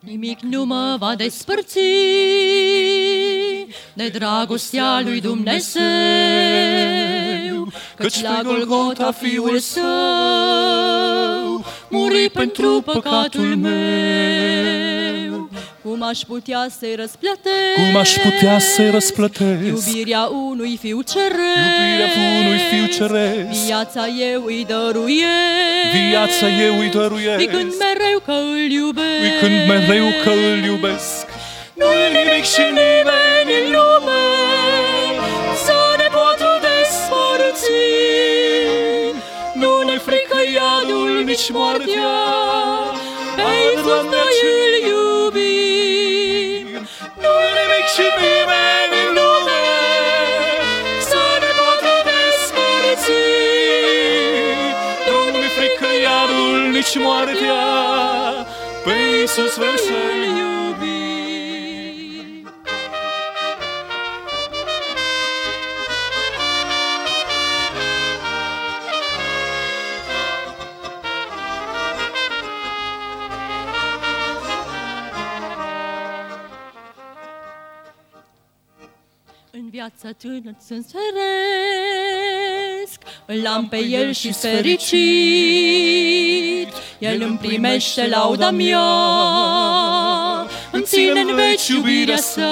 Nimic nu mă va despărți de dragostea lui Dumnezeu, căci la Golgota Fiul Său muri pentru păcatul meu. Cum aș putea să-i răsplătesc? Cum aș putea să-i răsplătesc? Iubirea unui fiu ceresc. Iubirea unui fiu ceresc. Viața eu îi dăruiesc. Viața eu îi dăruiesc. Când mereu că îl iubesc. Când mereu că îl iubesc. Nu-i nimic și nimeni în lume să ne poată despărți. Nu ne frică iadul, nici moartea, pe Iisus noi îl iubim. Nu-i nimic și nimeni în lume să ne poată despărți. Nu ne frică iadul, nici moartea, pe Iisus vrem să-l iubim. În viața tânăr sunt feresc, îl am pe El și fericit. El îmi primește lauda mea, îmi ține în veci iubirea Sa.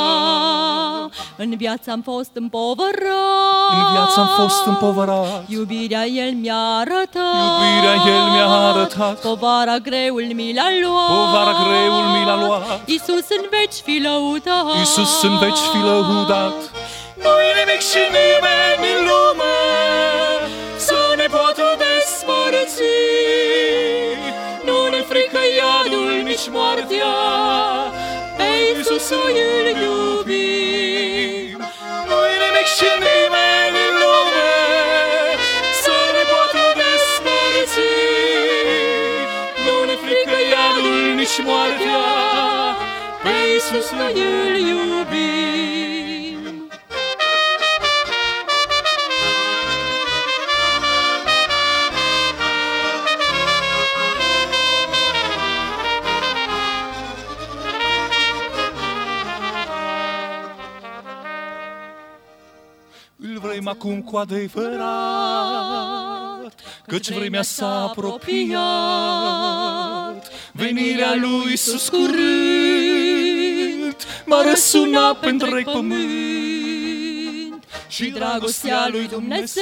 În viața am fost împovărat, În viața am fost împovărat. Iubirea El mi-a arătat, Iubirea El mi-a arătat. Povara greul mi l-a luat, Povara greul mi l-a luat. Iisus în veci fi lăudat, Iisus în veci fi lăudat. Nu-i nimic și nimeni în lume să ne poată despărți. Nu ne frică iadul, nici moartea, pe Iisus noi îl iubim. Nu-i nimic și nimeni în lume să ne poată despărți. Nu ne frică iadul, nici moartea, pe Iisus noi îl iubim. Îl vrem acum cu adevărat, căci vremea s-a apropiat. Venirea lui Iisus curând m-a răsunat pe întreg pământ. Și dragostea lui Dumnezeu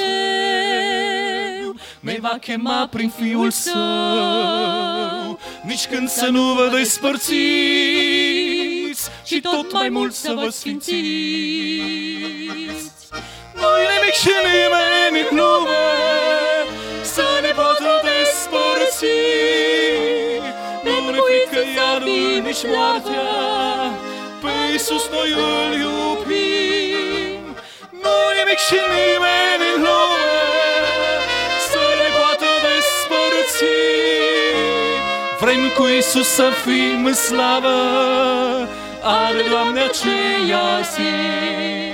ne va chema prin Fiul Său. Nici când să nu vă despărțiți și tot mai mult să vă sfințiți. Nu-i nimic și nimeni în lume să ne poată despărți. Nu ne frică iadul, nici moartea, pe Iisus noi îl iubim. Nu-i nimic și nimeni în lume să ne poată despărți. Vrem cu Iisus să fim în slavă, are Doamne aceea zi.